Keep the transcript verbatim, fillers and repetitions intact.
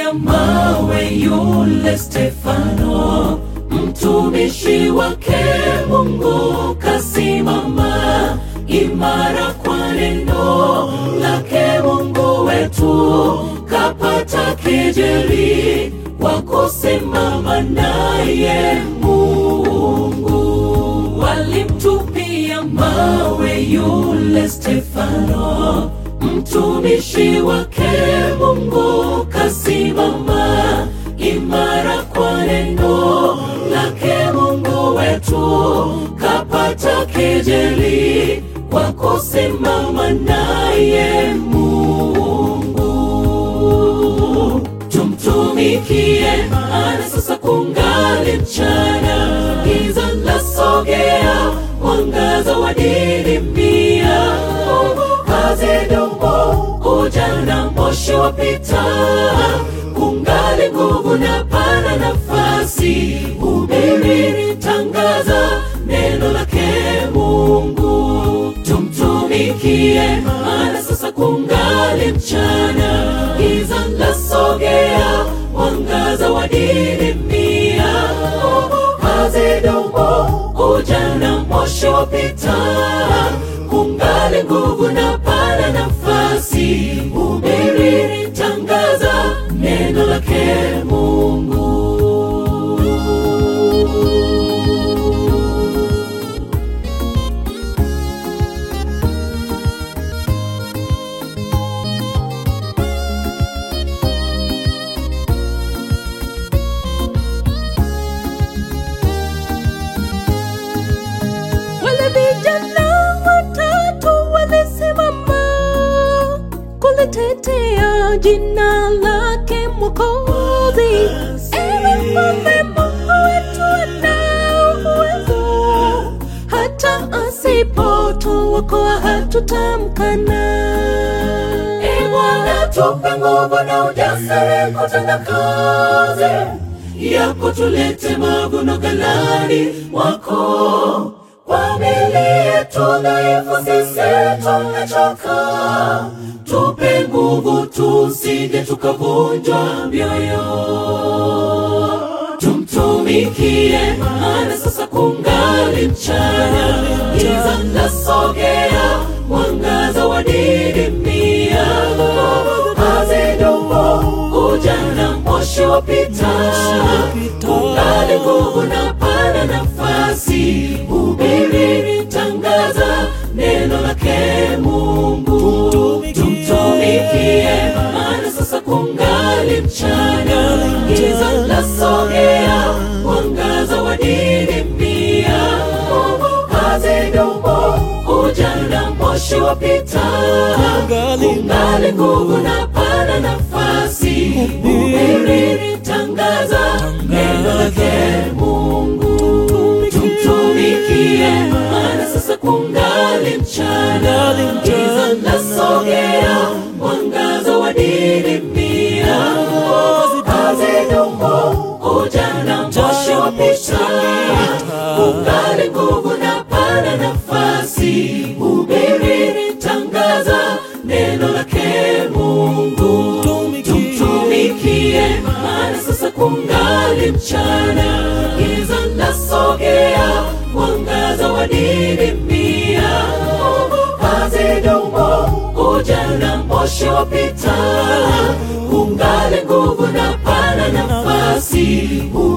Walimtupia mawe yule Stefano, mtumishi wake Mungu kasimama imara kwa neno lake. Mungu wetu kapata kejeli wa kusimama naye Mungu. Walimtupia mawe yule Stefano, mtumishi wake Mungu kasimama imara kwa neno lake. Mungu wetu kapata kejeli kwa kusimama naye Mungu. Tumtumikie maana sasa kungali mchana, giza lasogea, mwangaza wadidimia. Kazi dumo, ujana moshi wapita, kungali nguvu na pana nafasi. Hubiri, tangaza neno lake Mungu. Tumtumikie maana sasa kungali mchana, giza lasogea, mwangaza wadidimia. Kazi dumo, ujana moshi wapita, kungali nguvu na pana nafasi. Hubiri, tangaza neno lake Mungu. Wale vijana watatu walisimama kulitetea jina lake Mwokozi. Ewe Mfalme, Mungu wetu ana uwezo, hata asipotuokoa hatutamkana. Ee Bwana, tupe nguvu na ujasiri kutenda kazi yako, tulete mavuno ghalani mwako. Kwa miili yetu dhaifu sisi tumechoka, tupe nguvu tusije tukavunjwa mioyo. Tumtumikie maana sasa kungali mchana, giza lasogea, mwangaza wadidimia. Kazi dumo, ujana moshi wapita, kungali nguvu na pana nafasi. Hubiri, tangaza neno lake Mungu. Tumtumikie maana sasa kungali mchana, giza lasogea, mwangaza wadidimia. Kazi dumo, ujana moshi wapita, kungali nguvu na pana nafasi. Hubiri, tangaza neno lake Mungu. Tumtumikie maana sasa kungali mchana, giza lasogea, mwangaza wadidimia. Kazi dumo, ujana moshi wapita, kungali nguvu na pana nafasi. Hubiri, tangaza neno lake Mungu. Tumtumikie maana sasa kungali mchana, giza lasogea, mwangaza wadidimia. Kazi dumo, ujana moshi wapita, kungali nguvu na pana nafasi.